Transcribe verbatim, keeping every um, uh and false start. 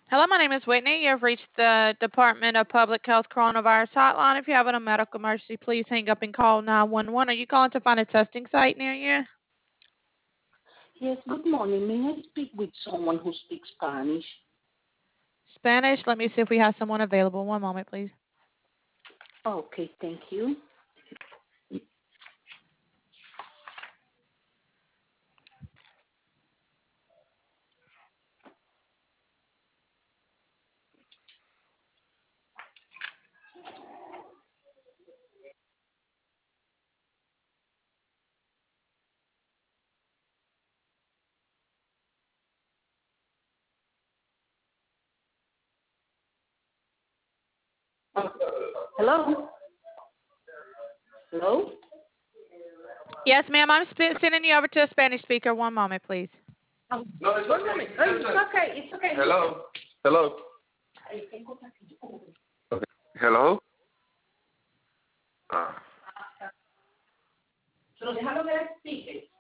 Hello, my name is Whitney. You have reached the Department of Public Health Coronavirus Hotline. If you have a medical emergency, please hang up and call nine one one. Are you calling to find a testing site near you? Yes, good morning. May I speak with someone who speaks Spanish? Spanish? Let me see if we have someone available. One moment, please. Okay, thank you. Hello? Hello? Yes, ma'am. I'm sp- sending you over to a Spanish speaker. One moment, please. Um, no, it's one okay. moment. Oh, it's okay. It's okay. Hello? Hello? Okay. Hello? Ah. Pero déjalo que explique.